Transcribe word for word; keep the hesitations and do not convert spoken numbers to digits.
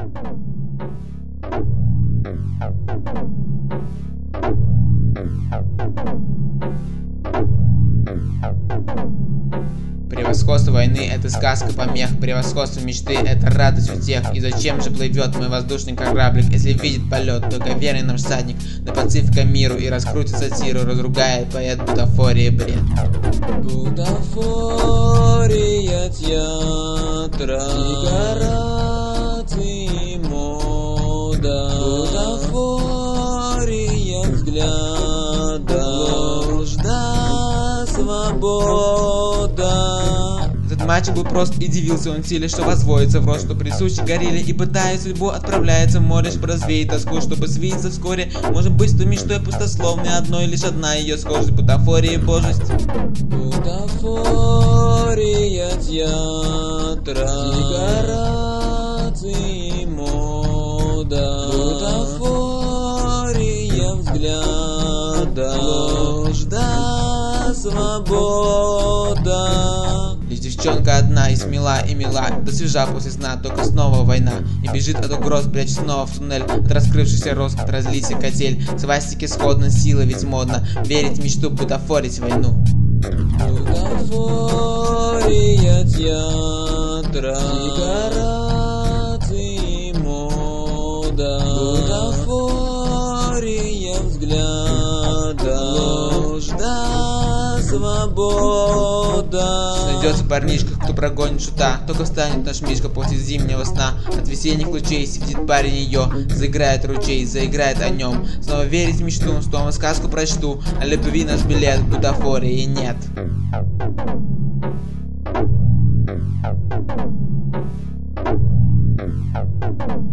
Превосходство войны — это сказка помех, превосходство мечты — это радость у тех. И зачем же плывет мой воздушный кораблик, если видит полет только верный нам всадник до Пацифика миру и раскрутит сатиру, разругает поэт бутафории бред. Бутафория театра, декорации, мода, бутафория взгляда, нужда, свобода. Этот мальчик был прост и дивился он силе, что возводится в рост, что присущи горели и пытая судьбу, отправляется в море, чтобы развеять тоску, чтобы свиться вскоре. Может быть, что мечтой пустословной одной, лишь одна ее схожесть, бутафории божесть. Бутафория театра, декорации, мода, бутафория взгляда, нужда, свобода. Лишь девчонка одна и смела и мила, да свежа после сна, только снова война. И бежит от угроз, прячь снова в туннель, от раскрывшихся роз, от разлития котель. Свастики сходно, сила ведь модно, верить в мечту, бутафорить войну. Бутафория театра, декорации, мода, бутафория взгляда, нужда, свобода. Найдется парнишка, кто прогонит шута, только встанет наш Мишка после зимнего сна. От весенних лучей светит парень ее, заиграет ручей, заиграет о нем. Снова верить в мечту, снова сказку прочту, а любви наш билет, бутафории нет. Thank you.